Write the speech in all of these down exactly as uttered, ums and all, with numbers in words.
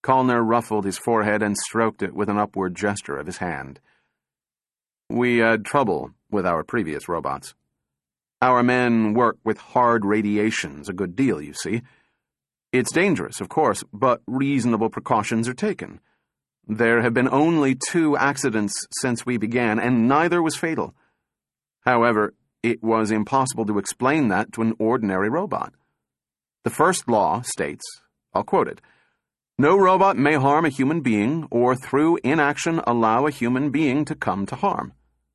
Callner ruffled his forehead and stroked it with an upward gesture of his hand. We had trouble with our previous robots. Our men work with hard radiations a good deal, you see. It's dangerous, of course, but reasonable precautions are taken. There have been only two accidents since we began, and neither was fatal. However, it was impossible to explain that to an ordinary robot. The first law states, I'll quote it, "No robot may harm a human being or through inaction allow a human being to come to harm."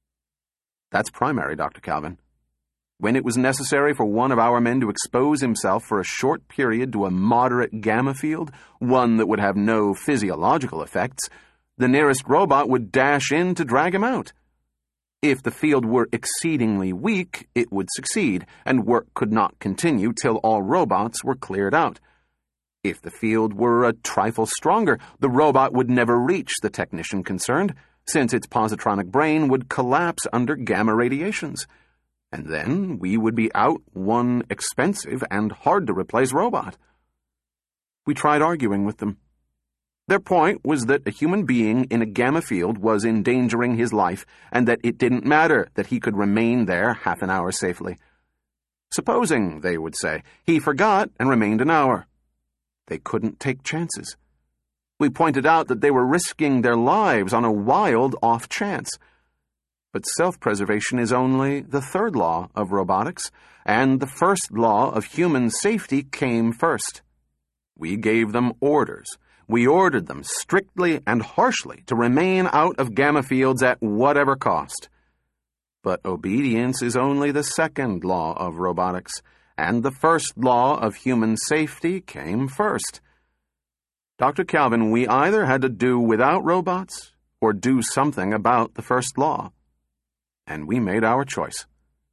That's primary, Doctor Calvin. When it was necessary for one of our men to expose himself for a short period to a moderate gamma field, one that would have no physiological effects, the nearest robot would dash in to drag him out. If the field were exceedingly weak, it would succeed, and work could not continue till all robots were cleared out. If the field were a trifle stronger, the robot would never reach the technician concerned, since its positronic brain would collapse under gamma radiations. And then we would be out one expensive and hard-to-replace robot. We tried arguing with them. Their point was that a human being in a gamma field was endangering his life, and that it didn't matter that he could remain there half an hour safely. Supposing, they would say, he forgot and remained an hour. They couldn't take chances. We pointed out that they were risking their lives on a wild off chance. But self-preservation is only the third law of robotics, and the first law of human safety came first. We gave them orders. We ordered them strictly and harshly to remain out of gamma fields at whatever cost. But obedience is only the second law of robotics, and the first law of human safety came first. Doctor Calvin, we either had to do without robots or do something about the first law. And we made our choice.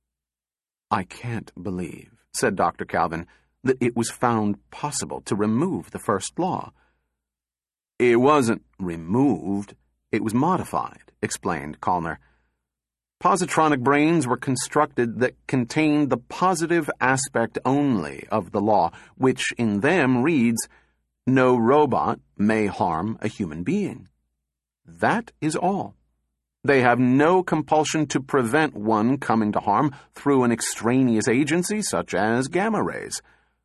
I can't believe, said Doctor Calvin, that it was found possible to remove the first law. It wasn't removed, it was modified, explained Callner. Positronic brains were constructed that contained the positive aspect only of the law, which in them reads, "No robot may harm a human being." That is all. They have no compulsion to prevent one coming to harm through an extraneous agency such as gamma rays.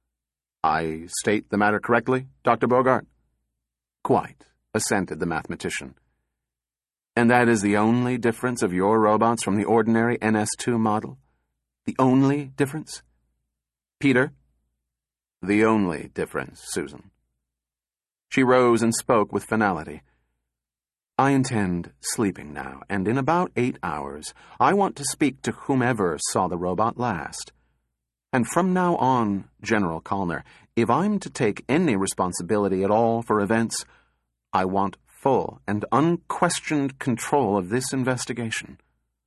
I state the matter correctly, Doctor Bogart? Quite, assented the mathematician. And that is the only difference of your robots from the ordinary N S two model? The only difference? Peter? The only difference, Susan. She rose and spoke with finality. I intend sleeping now, and in about eight hours, I want to speak to whomever saw the robot last. And from now on, General Callner, if I'm to take any responsibility at all for events, I want full and unquestioned control of this investigation.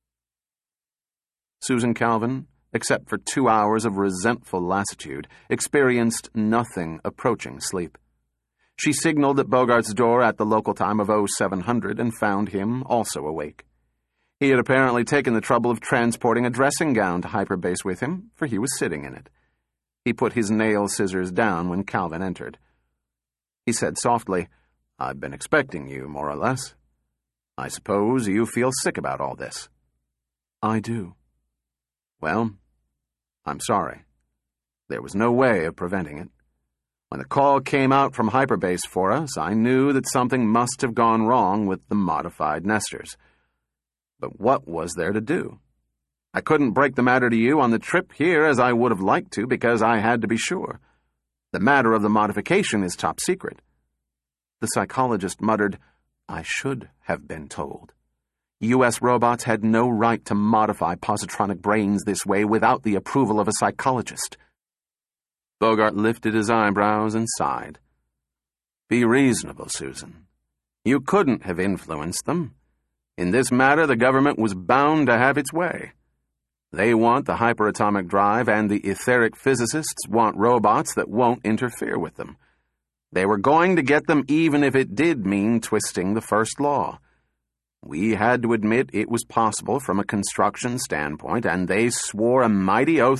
Susan Calvin, except for two hours of resentful lassitude, experienced nothing approaching sleep. She signaled at Bogart's door at the local time of oh seven hundred and found him also awake. He had apparently taken the trouble of transporting a dressing gown to hyperbase with him, for he was sitting in it. He put his nail scissors down when Calvin entered. He said softly, I've been expecting you, more or less. I suppose you feel sick about all this. I do. Well, I'm sorry. There was no way of preventing it. When the call came out from hyperbase for us, I knew that something must have gone wrong with the modified nesters. But what was there to do? I couldn't break the matter to you on the trip here as I would have liked to because I had to be sure. The matter of the modification is top secret. The psychologist muttered, I should have been told. U S robots had no right to modify positronic brains this way without the approval of a psychologist. Bogart lifted his eyebrows and sighed. Be reasonable, Susan. You couldn't have influenced them. In this matter, the government was bound to have its way. They want the hyperatomic drive, and the etheric physicists want robots that won't interfere with them. They were going to get them even if it did mean twisting the first law. We had to admit it was possible from a construction standpoint, and they swore a mighty oath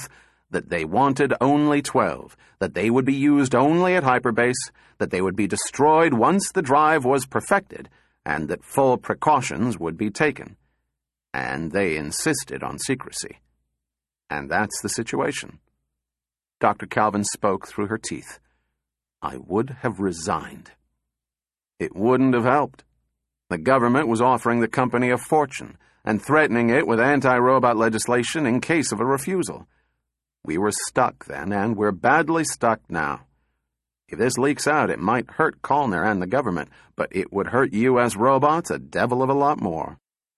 that they wanted only twelve, that they would be used only at hyperbase, that they would be destroyed once the drive was perfected, and that full precautions would be taken. And they insisted on secrecy. And that's the situation. Doctor Calvin spoke through her teeth. I would have resigned. It wouldn't have helped. The government was offering the company a fortune and threatening it with anti-robot legislation in case of a refusal. We were stuck then, and we're badly stuck now. If this leaks out, it might hurt Callner and the government, but it would hurt U S robots a devil of a lot more.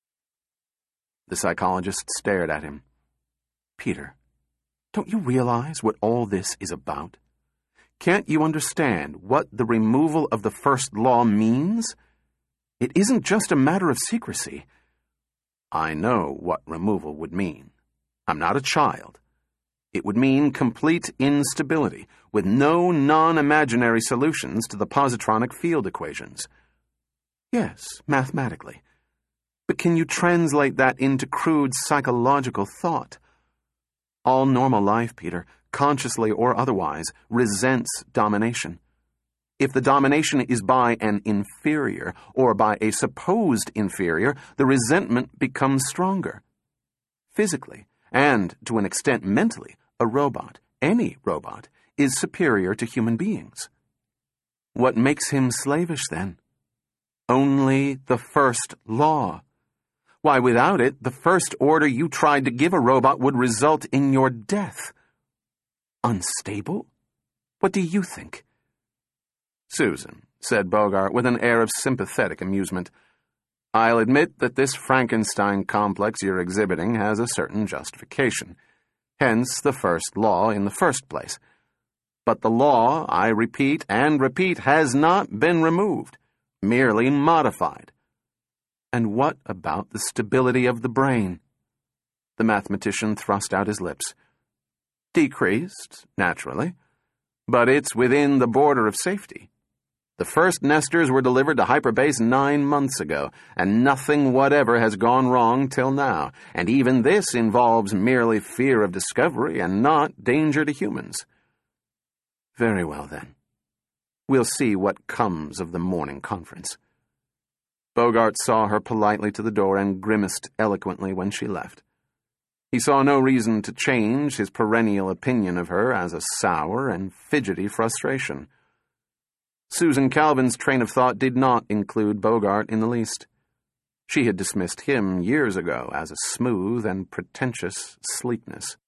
The psychologist stared at him. Peter, don't you realize what all this is about? Can't you understand what the removal of the first law means? It isn't just a matter of secrecy. I know what removal would mean. I'm not a child. It would mean complete instability, with no non-imaginary solutions to the positronic field equations. Yes, mathematically. But can you translate that into crude psychological thought? All normal life, Peter, consciously or otherwise, resents domination. If the domination is by an inferior or by a supposed inferior, the resentment becomes stronger. Physically, and to an extent mentally, a robot, any robot, is superior to human beings. What makes him slavish, then? Only the first law. Why, without it, the first order you tried to give a robot would result in your death. Unstable? What do you think? Susan, said Bogart with an air of sympathetic amusement, I'll admit that this Frankenstein complex you're exhibiting has a certain justification. Hence the first law in the first place. But the law, I repeat and repeat, has not been removed, merely modified. And what about the stability of the brain? The mathematician thrust out his lips. Decreased, naturally, but it's within the border of safety. The first nesters were delivered to hyperbase nine months ago, and nothing whatever has gone wrong till now, and even this involves merely fear of discovery and not danger to humans. Very well, then. We'll see what comes of the morning conference. Bogart saw her politely to the door and grimaced eloquently when she left. He saw no reason to change his perennial opinion of her as a sour and fidgety frustration. Susan Calvin's train of thought did not include Bogart in the least. She had dismissed him years ago as a smooth and pretentious sleekness.